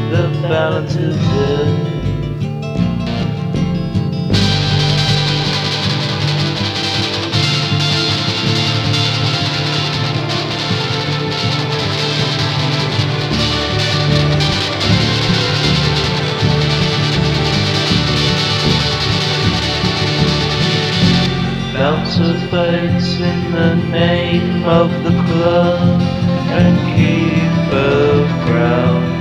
the balance is in. Bouncer fights in the name of the club and keep of ground.